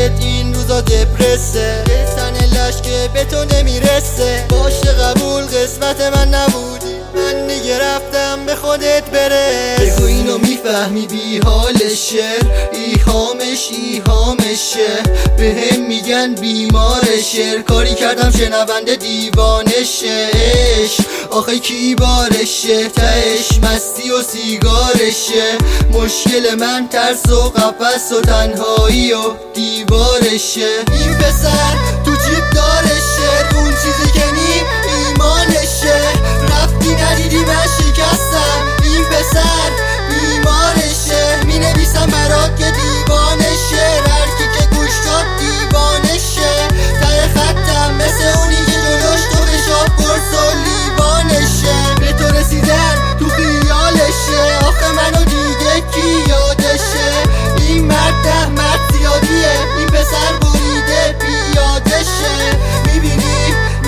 این روزا دپرسه، تن لش که به تو نمیرسه. باشه قبول قسمت من نبودی، من دیگه رفتم به خودت برس. بگو اینو میفهمی بی حال شعر، ایهامشه بهم میگن بیمار شعر. کاری کردم شنونده دیوانشه، آخه کی بارشه؟ تهش مستی و سیگارشه. مشکل من ترس و قفس و تنهایی و دیوارشه. این پسر تو جیب دارشه، اون چیزی که نیم ایمانشه. رفتی ندیدی من شکستم، این پسر بیمارشه. می نویسم برات که دیوانشه، هرکی که گوش داد دیوانشه. ته خطم مثل اونی که جلوش تو خشاب قرص و لیوانشه. به تو رسیدن تو خیالشه، آخه منو دیگه کی یادشه؟ این مرد زیادیه، این پسر بریده پیادشه. میبینی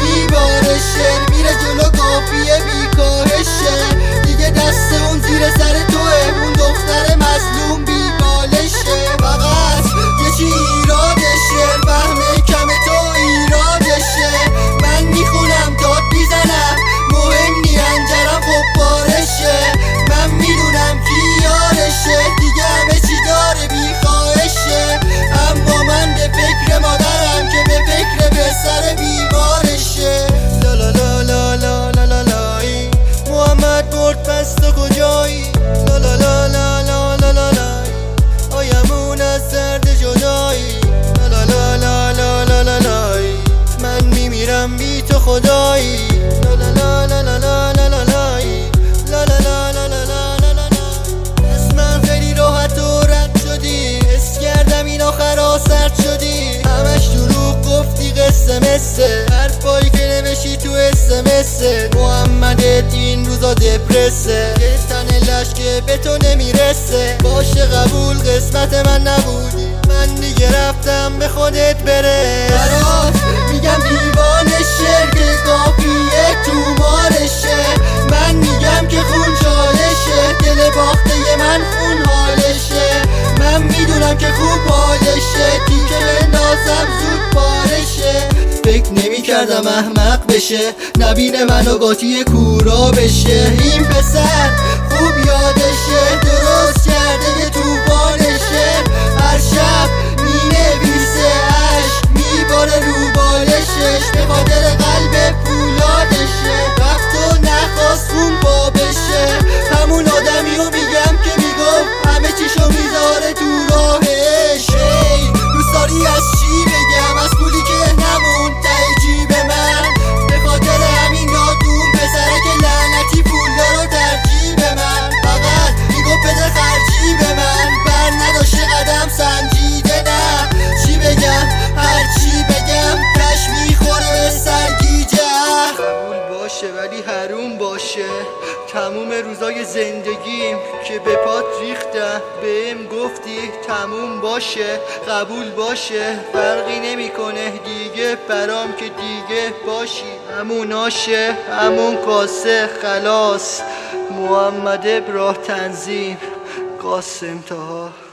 میبارشه، میره جلو کافیه بیکارشه. دیگه دست اون زیر سر توه، اون دختر مظلوم بیبالشه. فقط یه چی ایرادشه، فهم کم تو ایرادشه. من میخونم داد میزنم، مهم نی انجرم خب بارشه. من میدونم کی یارشه، دیگه همه چی داره بیخواهشه. اما من به فکر مادرم که به فکر پسر بیمارشه. لا لا لا لا لا لا لا لای محمد برد پس تو کجایی؟ لا لا لا لا لا لا لا لای آیمون از درد جدایی. لا لا لا لا لا لا لای من میمیرم بی تو خدایی. لا لا لا لا لا لا لا لا لای لا لا لا لا لا لا لا لا. از من خیلی راحت و رد شدی، حس کردم این آخرا سرد شدی. همش دروغ گفتی قصه مثه، حرفایی که نوشی تو اسمسه. محمدت این روزا دپرسه، تن لش که به تو نمیرسه. باشه قبول قسمت من نبودی، من دیگه رفتم به خودت برس. برات میگم دیوانشه که کافیه تو مارشه. من میگم که خون چالشه، دل باخته من خون حالشه. من میدونم که خوب حالشه، تیکه بندازم زود پارشه. فکر نمی کردم احمق بشه، نبینه منو قاطی کورا بشه. این پسر خوب یادشه، درست کرده یه توفانشه. هر شب می نویسه، عشق میباره رو بالشش. به خاطر قلب پولادشه، رفت و نخواست خون پا بشه. همون آدمیو میگم که میگفت همه چیشو میذاره تو راهش. دوست داری از چی بگم؟ از پولی که نمون ته جیب من. به خاطر همین نادون پسره که لعنتی پول دارو در جیب من. فقط میگفت بده خرجی به من، بر نداشته قدم سنجیده. نه چی بگم، هر چی بگم تش میخوره به سرگیجه. قبول باشه ولی حروم باشه، تموم روزای زندگیم که به پات ریختم. بهم گفتی تموم باشه، قبول باشه، فرقی نمیکنه دیگه برام که دیگه باشی. همون آشه همون کاسه خلاص. محمد ابراهیم تنظیم قاسم طه.